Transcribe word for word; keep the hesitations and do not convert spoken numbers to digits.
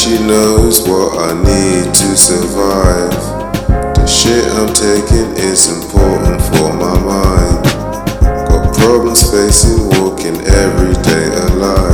she knows what I need to survive. The shit I'm taking is important for my mind. Got problems facing, walking every day alive.